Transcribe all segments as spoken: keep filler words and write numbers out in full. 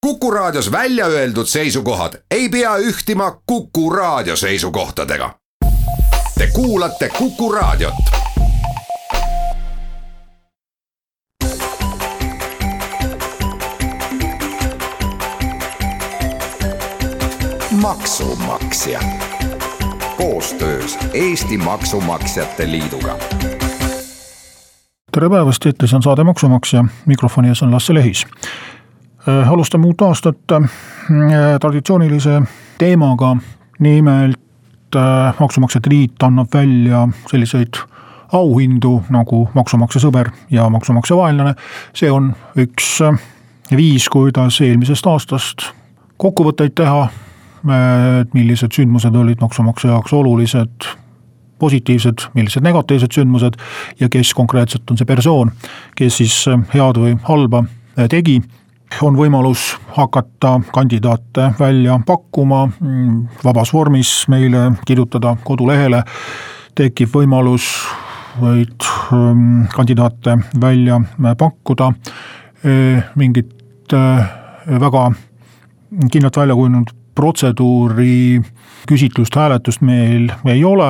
Kuku Raadios välja öeldud seisukohad ei pea ühtima Kuku Raadio seisukohtadega. Te kuulate Kuku Raadiot. Maksumaksja. Koostöös Eesti Maksumaksjate Liiduga. Tere päevast, eetris on saade Maksumaksja, mikrofoni ees on Lasse Lehis. Alustame uut aastat traditsioonilise teemaga, nimelt Maksumaksjate Liit annab välja selliseid auhindu nagu maksumaksja sõber ja maksumaksja vaenlane. See on üks viis, kuidas eelmisest aastast kokkuvõtteid teha, millised sündmused olid maksumaksja jaoks olulised, positiivsed, millised negatiivsed sündmused ja kes konkreetselt on see persoon, kes siis head või halba tegi. On võimalus hakata kandidaate välja pakkuma vabas vormis meile kirjutada kodulehele. Tekib võimalus võid kandidaate välja pakkuda. Mingit väga kindlalt välja kujunenud protseduuri küsitlust, hääletust meil ei ole.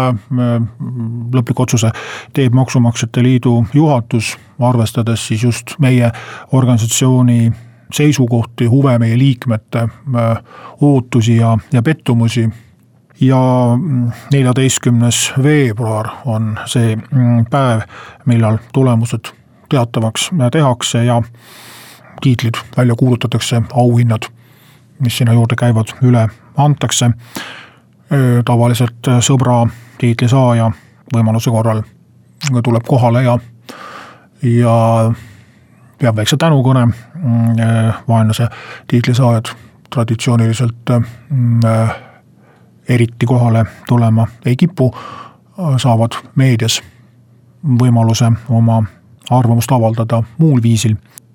Lõpliku otsuse teeb Maksumaksjate Liidu juhatus, arvestades siis just meie organisatsiooni seisukohti, huve, meie liikmete ootusi ja, ja pettumusi. Ja neljateistkümnes veebruar on see päev, millal tulemused teatavaks tehakse ja tiitlid välja kuulutatakse, auhinnad, mis sinna juurde käivad, üle antakse. Tavaliselt sõbra tiitli saaja võimaluse korral tuleb kohale ja, ja peab väikse tänukõne. Vaenlase tiitli saajad traditsiooniliselt äh, eriti kohale tulema ei kipu, saavad meedias võimaluse oma arvamust avaldada muul viisil.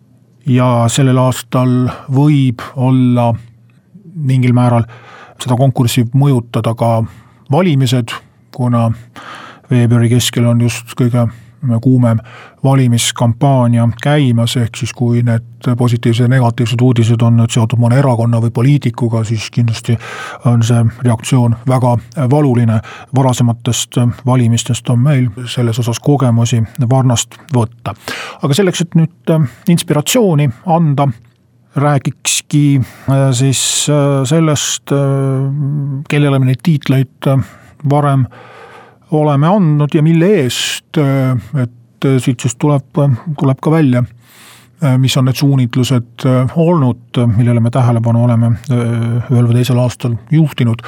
Ja sellel aastal võib olla mingil määral seda konkurssi mõjutada ka valimised, kuna veebruari keskel on just kõige kuumem valimiskampaania käimas, ehk siis kui need positiivsed ja negatiivsed uudised on nüüd seotud mõne erakonna või poliitikuga, siis kindlasti on see reaktsioon väga valuline. Varasematest valimistest on meil selles osas kogemusi varnast võtta. Aga selleks, et nüüd inspiratsiooni anda, räägikski siis sellest, kellele me neid tiitleid varem oleme andnud ja mille eest, et siit siis tuleb, tuleb ka välja, mis on need suunitlused olnud, millele me tähelepanu oleme ühel või teisel aastal juhtinud.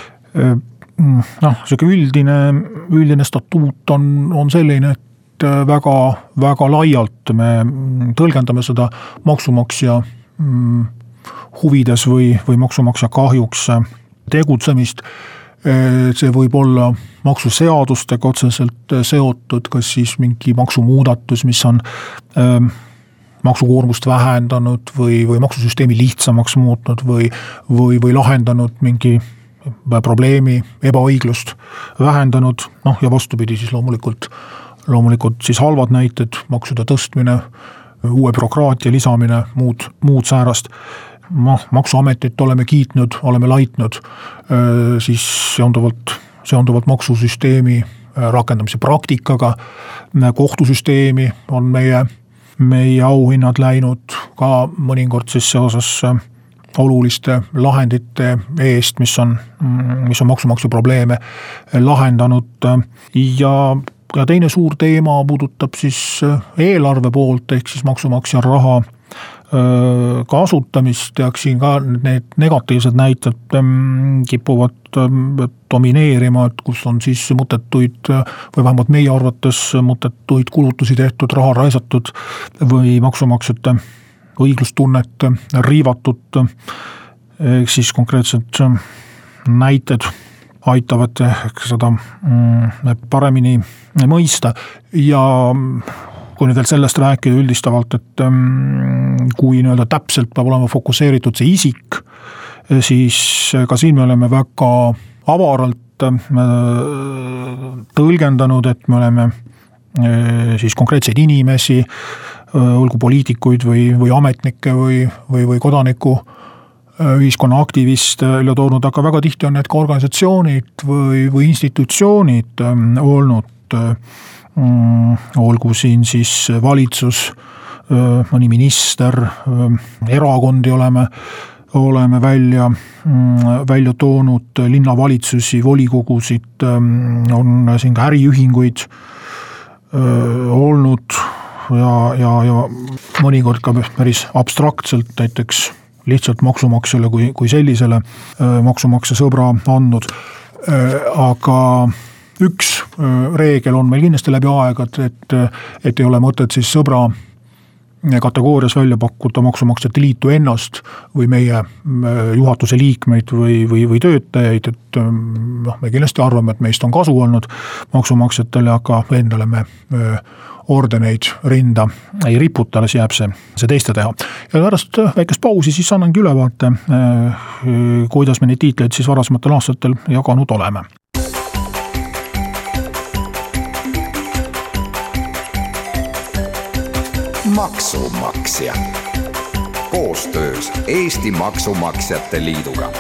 Noh, see üldine, üldine statuut on, on selline, et väga, väga laialt me tõlgendame seda maksumaksja huvides või, või maksumaksja kahjuks tegutsemist. See võib olla maksuseadustega otseselt seotud, kas siis mingi maksumuudatus, mis on ähm, maksukoormust vähendanud või, või maksusüsteemi lihtsamaks muutnud või, või, või lahendanud mingi probleemi, ebaõiglust vähendanud, noh ja vastupidi siis loomulikult, loomulikult siis halvad näited, maksude tõstmine, uue bürokraatia lisamine, muud, muud säärast. Noh, maksuametit oleme kiitnud, oleme laitnud, siis seonduvalt, seonduvalt maksusüsteemi rakendamise praktikaga, kohtusüsteemi on meie, meie auhinnad läinud ka mõningord siis seoses oluliste lahendite eest, mis on, mis on maksumaksja probleeme lahendanud. Ja, ja teine suur teema puudutab siis eelarve poolt, ehk siis maksumaksja raha kasutamist, ja siin ka need negatiivsed näited kipuvad domineerima, et kus on siis mõttetuid või vähemalt meie arvates mõttetuid kulutusi tehtud, raha raisatud või maksumaksjate õiglustunnet riivatud. Siis konkreetsed näited aitavad seda paremini mõista ja kui nüüd veel sellest rääkida üldistavalt, et kui nii-öelda täpselt peab olema fokuseeritud see isik, siis ka siin me oleme väga avaralt tõlgendanud, et me oleme siis konkreetseid inimesi olgu poliitikuid või, või ametnikke või, või, või kodaniku ühiskonna aktiviste välja toonud, aga väga tihti on need ka organisatsioonid või, või institutsioonid olnud, olgu siin siis valitsus, mõni minister, erakondi oleme, oleme välja, välja toonud, linnavalitsusi, volikogusid, on siin ka äriühinguid olnud ja, ja, ja mõnikord ka päris abstraktselt näiteks lihtsalt maksumaksjale kui, kui sellisele maksumaksja sõbra andnud. Aga üks reegel on meil kindlasti läbi aegad, et, et ei ole mõtet siis sõbra kategoorias välja pakkuda maksumaksjate liitu ennast või meie juhatuse liikmeid või, või, või töötajaid, et noh, me kindlasti arvame, et meist on kasu olnud maksumaksjatele, aga endale me ordeneid rinda ei riputa, alles jääb see, see teiste teha. Ja pärast väikest pausi siis annangi ülevaate, kuidas me neid tiitleid siis varasematel aastatel jaganud oleme. Maksumaksja. Koostöös Eesti Maksumaksjate Liiduga.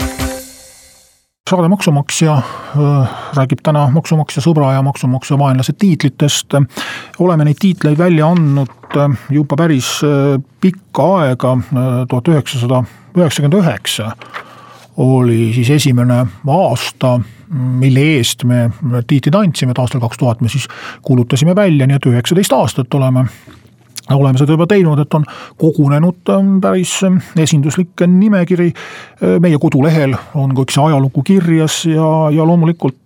Saade maksumaksja räägib täna maksumaksja sõbra ja maksumaksja vaenlase tiitlitest. Oleme neid tiitleid välja andnud juba päris pikka aega, tuhat üheksasada üheksakümmend üheksa oli siis esimene aasta, mille eest me tiitlid andsime, et aastal kaks tuhat me siis kuulutasime välja, nii et üheksateist aastat oleme Oleme seda juba teinud, et on kogunenud päris esinduslik nimekiri. Meie kodulehel on kõik see ajalugu kirjas ja, ja loomulikult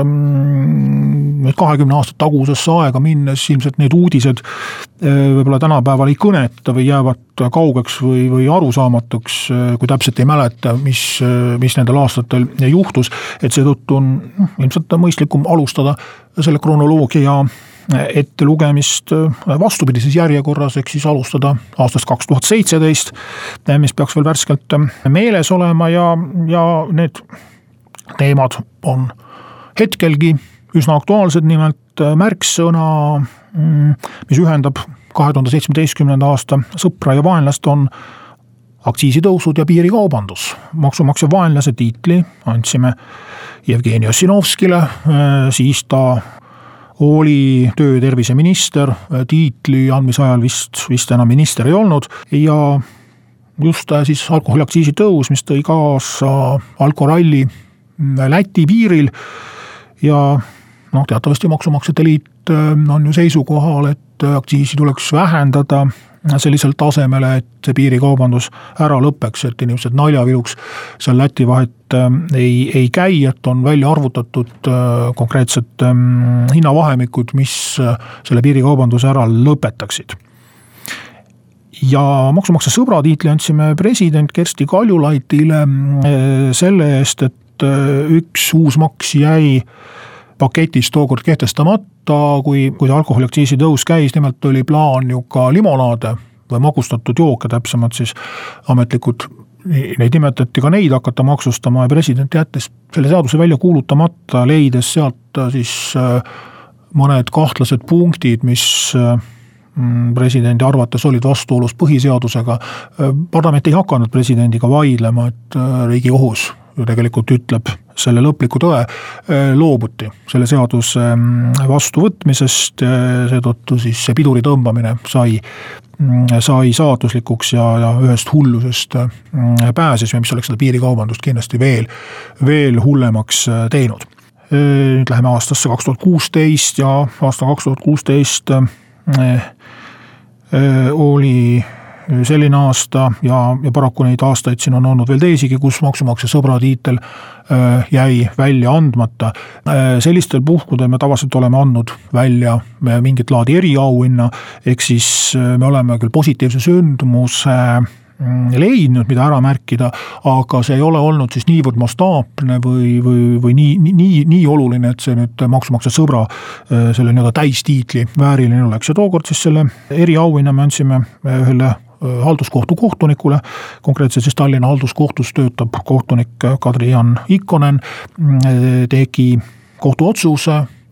kahekümne aastat tagusesse aega minnes ilmselt need uudised võib-olla tänapäeval ei kõneta või jäävad kaugeks või, või arusaamatuks, kui täpselt ei mäleta, mis, mis nendel aastatel juhtus, et seetõttu on ilmselt mõistlikum alustada selle kronoloogia ette lugemist vastupidises järjekorras, ehk siis alustada aastast kaks tuhat seitseteist, mis peaks veel värskelt meeles olema ja, ja need teemad on hetkelgi üsna aktuaalsed, nimelt märksõna, mis ühendab kahe tuhande seitsmeteistkümnenda aasta sõpra ja vaenlast, on aktsiisitõusud ja piirikaubandus. Maksumaksja vaenlase tiitli andsime Jevgeni Ossinovskile, siis ta oli töö- terviseminister, tiitli andmise ajal vist, vist enam minister ei olnud ja just siis alkoholiaktsiisi tõus, mis tõi kaasa alkoralli Läti piiril ja noh, teatavasti Maksumaksjate Liit on ju seisukohal, et aktsiisi tuleks vähendada sellisel tasemele, et see piirikaubandus ära lõpeks, et inimesed naljaviluks seal Läti vahet ei, ei käi, et on välja arvutatud konkreetsed hinnavahemikud, mis selle piirikaubanduse ära lõpetaksid. Ja maksumaksja sõbra tiitli andsime president Kersti Kaljulaidile selle eest, et üks uus maks jäi paketis tookord kehtestamata, kui, kui alkoholiaktsiisi tõus käis, nimelt oli plaan ju ka limonaade või magustatud jooke, täpsemalt siis ametlikud, neid nimetati ka neid hakata maksustama ja president jättis selle seaduse välja kuulutamata, leides sealt siis mõned kahtlased punktid, mis presidendi arvates olid vastuolus põhiseadusega. Parlament ei hakanud presidendiga vaidlema, et Riigikohus ju tegelikult ütleb selle lõpliku tõe, loobuti selle seaduse vastuvõtmisest, seetõttu siis see piduri tõmbamine sai, sai saatuslikuks ja, ja ühest hullusest pääses, mis oleks seda piirikaubandust kindlasti veel, veel hullemaks teinud. Nüüd läheme aastasse kaks tuhat kuusteist ja aasta kaks tuhat kuusteist oli selline aasta ja, ja paraku neid aastaid siin on olnud veel teisigi, kus maksumaksja sõbra tiitel jäi välja andmata. Sellistel puhkudel me tavaliselt oleme andnud välja mingit laadi eriauhinna, ehk siis me oleme küll positiivse sündmuse leidnud, mida ära märkida, aga see ei ole olnud siis niivõrd mastaapne või, või, või nii, nii, nii oluline, et see nüüd maksumaksja sõbra selle nii-öelda täistiitli vääriline oleks. Ja tookord siis selle eriauhinna me andsime ühele halduskohtu kohtunikule, konkreetselt siis Tallinna halduskohtus töötab kohtunik Kadri-Jan Ikkonen, tegi kohtuotsuse,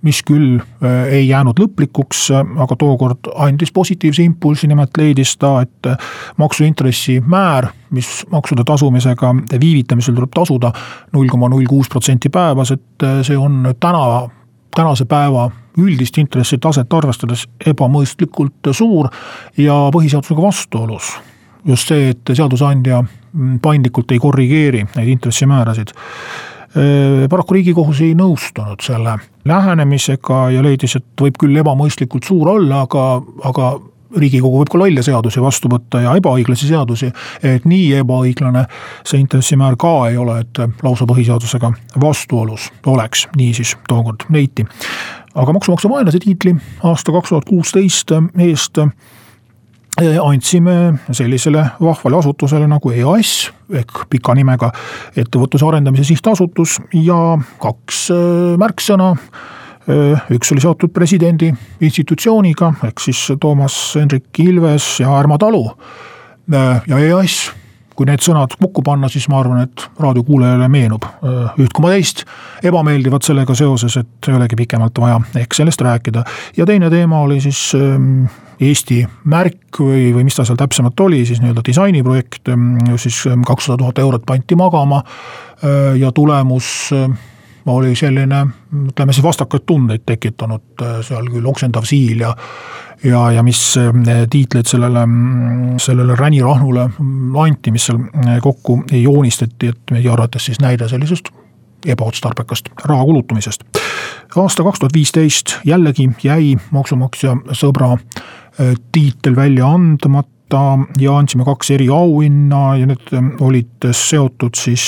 mis küll ei jäänud lõplikuks, aga tookord andis positiivse impulsi, nimelt leidis ta, et maksuintressi määr, mis maksude tasumisega viivitamisel tuleb tasuda null koma null kuus protsenti päevas, et see on täna, tänase päeva üldist intressi taset arvestades ebamõistlikult suur ja põhiseadusega vastuolus. Just see, et seadusandja paindlikult ei korrigeeri neid intressimäärasid. Paraku Riigikohus ei nõustunud selle lähenemisega ja leidis, et võib küll ebamõistlikult suur olla, aga, aga Riigikogu võib ka lolle seadusi vastu võtta ja ebaõiglasi seadusi, et nii ebaõiglane see intressimäär ka ei ole, et lausa põhiseadusega vastuolus oleks, nii siis tookord leiti. Aga maksumaksja vaenlase tiitli aasta kaks tuhat kuusteist eest andsime sellisele vahvale asutusele nagu E A S ehk pika nimega ettevõtluse arendamise sihtasutus ja kaks märksõna. Üks oli seotud presidendi institutsiooniga ehk siis Toomas Hendrik Ilves ja Ärma Talu ja E A S. Kui need sõnad kokku panna, siis ma arvan, et raadiokuulajale meenub üht koma teist ebameeldivad sellega seoses, et ei olegi pikemalt vaja ehk sellest rääkida. Ja teine teema oli siis Eesti märk või, või mis ta seal täpsemalt oli, siis nii-öelda disainiprojekt, siis kakssada tuhat eurot panti magama ja tulemus oli selline, ütleme siis vastakaid tundeid tekitanud, seal küll oksendav siil ja, ja, ja mis tiitlid sellele, sellele ränirahnule anti, mis seal kokku joonistati, et meie arvates siis näide sellisest ebaotstarbekast raha kulutamisest. Aasta kaks tuhat viisteist jällegi jäi maksumaksja sõbra tiitel välja andmata ja andsime kaks eri auhinna ja need olid seotud siis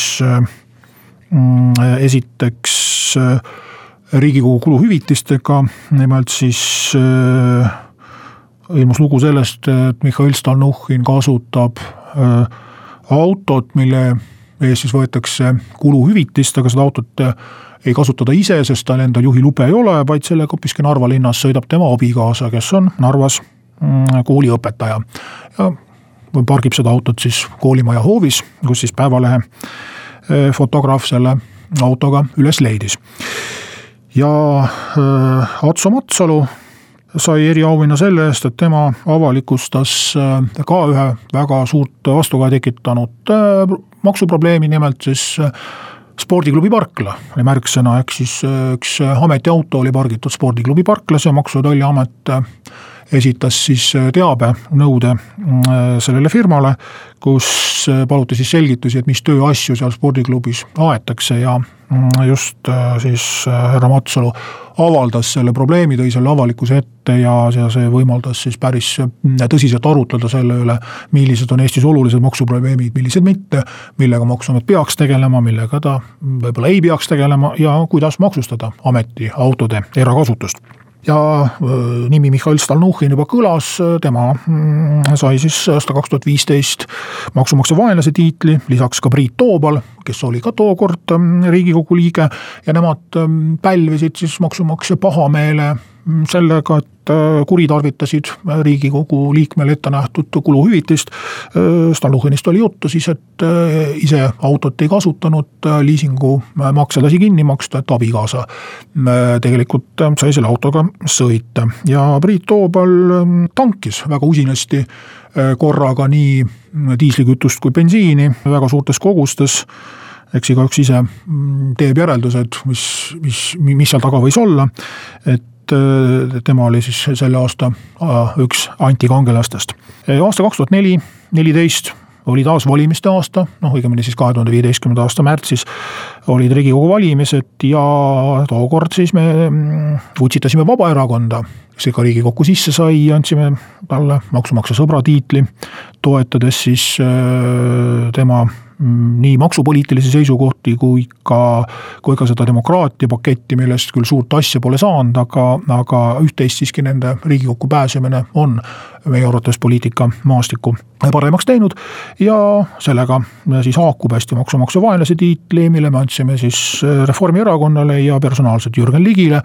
esiteks Riigikogu kuluhüvitistega, nimelt siis ilmus lugu sellest, et Mihhail Stalnuhhin kasutab autot, mille ees siis võetakse kuluhüvitist, aga seda autot ei kasutada ise, sest tal endal juhilube ei ole, vaid selle hoopiski Narva linnas sõidab tema abikaasa, kes on Narvas kooliõpetaja ja pargib seda autot siis koolimaja hoovis, kus siis Päevalehe fotograaf selle autoga üles leidis. Ja Atso Matsalu sai eriauhinna selle eest, et tema avalikustas ka ühe väga suurt vastuga tekitanud maksuprobleemi, nimelt siis spordiklubi parkla oli märksõna, ehk siis üks ametiauto oli pargitud spordiklubi parklas ja Maksu- ja Tolliamet esitas siis teabe nõude sellele firmale, kus paluti siis selgitusi, et mis tööasju seal spordiklubis aetakse ja just siis härra Matsalu avaldas selle probleemi, tõi selle avalikkuse ette ja see võimaldas siis päris tõsiselt arutleda selle üle, millised on Eestis olulised maksuprobleemid, millised mitte, millega Maksuamet peaks tegelema, millega ta võib-olla ei peaks tegelema ja kuidas maksustada ameti autode erakasutust. Ja nimi Mihhail Stalnuhhin juba kõlas, tema sai siis aasta kaks tuhat viisteist maksumaksja vaenlase tiitli, lisaks ka Priit Toobal, kes oli ka tookord Riigikogu liige ja nemad pälvisid siis maksumaksja pahameele sellega, et kuritarvitasid Riigikogu liikmele ette nähtud kuluhüvitist. Stalnuhhinist oli juttu siis, et ise autot ei kasutanud, liisingu makse lasi kinni maksta, et abikaasa tegelikult sai selle autoga sõita. Ja Priit Toobal tankis väga usinasti korraga nii diislikütust kui bensiini väga suurtes kogustes. Eks igaüks ise teeb järeldused, mis, mis, mis seal taga võis olla, et tema oli siis selle aasta üks antikangelastest. Aasta kaks tuhat neliteist oli taas valimiste aasta, noh õigemini siis kahe tuhande viieteistkümnenda aasta märtsis olid Riigikogu valimised ja tookord siis me utsitasime Vabaerakonda, kes ka Riigikokku sisse sai, andsime talle maksumaksja sõbra tiitli, toetades siis tema nii maksupoliitilisi seisukohti kui ka, kui ka seda demokraatia paketti, millest küll suurt asja pole saanud, aga, aga üht-teist siiski nende Riigikokku pääsemine on meie arvates poliitika maastiku paremaks teinud ja sellega siis haakub hästi maksumaksja vaenlase tiitli, mille me andsime siis Reformierakonnale ja personaalselt Jürgen Ligile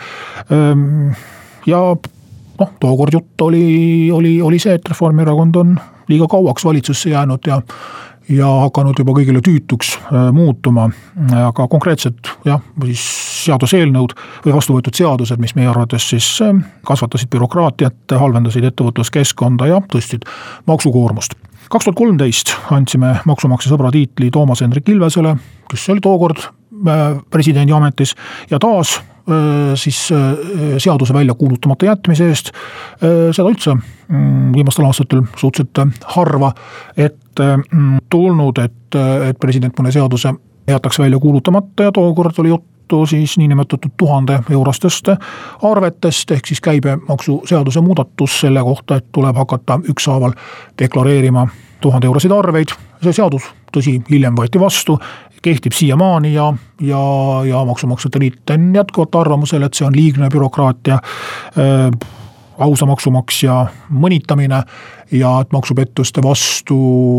ja noh, tookord jutt oli, oli, oli see, et Reformierakond on liiga kauaks valitsusse jäänud ja ja hakanud juba kõigile tüütuks muutuma, aga konkreetselt jah, siis seaduseelnõud või vastu võetud seadused, mis meie arvates siis kasvatasid bürokraatiat, halvendasid ettevõtluskeskkonda ja tõstsid maksukoormust. kaks tuhat kolmteist andsime maksumaksja sõbra tiitli Toomas Hendrik Ilvesele, kes oli tookord presidendi ametis ja taas siis seaduse välja kuulutamata jätmise eest, seda üldse viimastel aastatel suhteliselt harva, et tulnud, et, et president mõne seaduse jätaks välja kuulutamata ja tookord oli juttu siis niinimetatud tuhande eurostest arvetest, ehk siis käibemaksu seaduse muudatus selle kohta, et tuleb hakata ükshaaval deklareerima tuhande eurosid arveid. See seadus, tõsi, hiljem võeti vastu, kehtib siiamaani ja, ja, ja maksumaksjate liit on jätkuvalt arvamusel, et see on liigne bürokraatia, äh, ausa maksumaksja mõnitamine ja et maksupettuste vastu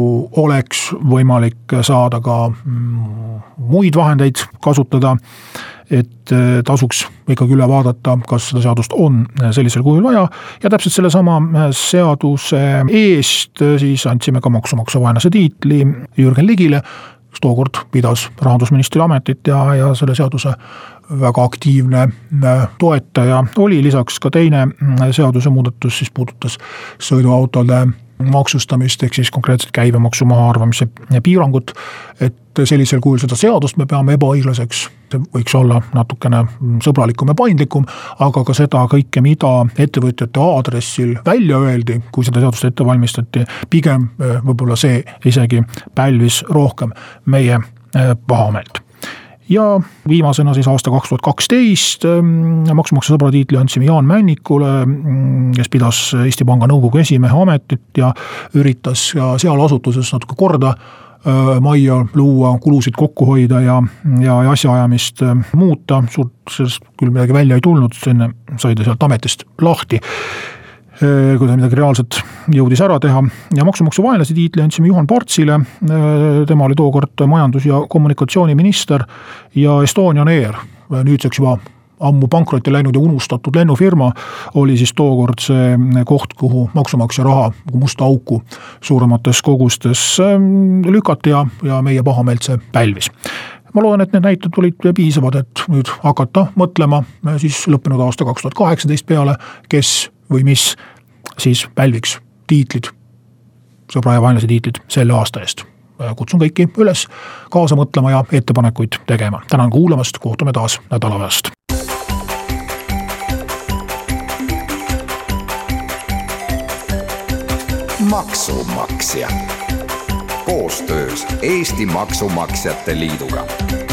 oleks võimalik saada ka mm, muid vahendeid kasutada, et tasuks ikkagi üle vaadata, kas seda seadust on sellisel kujul vaja ja täpselt selle sama seaduse eest siis andsime ka maksumaksja vaenlase tiitli Jürgen Ligile, kes tookord pidas rahandusministri ametit ja, ja selle seaduse väga aktiivne toetaja oli. Lisaks ka teine seaduse muudatus siis puudutas sõiduautode maksustamist ehk siis konkreetselt käibemaksu mahaarvamise piirangut, et sellisel kujul seda seadust me peame ebaõiglaseks, see võiks olla natukene sõbralikum ja paindlikum, aga ka seda kõike, mida ettevõtjate aadressil välja öeldi, kui seda seadust ette valmistati, pigem võib-olla see isegi pälvis rohkem meie pahameelt. Ja viimasena siis aasta kaks tuhat kaksteist maksumaksja sõbra tiitli andsime Jaan Männikule, kes pidas Eesti Panga nõukogu esimehe ametit ja üritas ja seal asutuses natuke korda majja luua, kulusid kokku hoida ja, ja asjaajamist muuta. Suurt sellest küll midagi välja ei tulnud, enne sai ta sealt ametist lahti, kui ta midagi reaalselt jõudis ära teha. Ja maksumaksja vaenlase tiitli andsime Juhan Partsile, tema oli tookord majandus- ja kommunikatsiooniminister ja Estonian Air, nüüdseks juba ammu pankrotti läinud ja unustatud lennufirma, oli siis tookord see koht, kuhu maksumaksja raha musta auku suuremates kogustes lükati ja, ja meie pahameelt see pälvis. Ma loodan, et need näited olid piisavad, et nüüd hakata mõtlema siis lõppenud aasta kaks tuhat kaheksateist peale, kes või mis siis pälviks tiitlid, sõbra ja vaenlase tiitlid selle aasta eest. Kutsun kõiki üles kaasa mõtlema ja ettepanekuid tegema. Tänan kuulamast, kohtume taas nädala pärast. Maksumaksja koostöös Eesti Maksumaksjate Liiduga.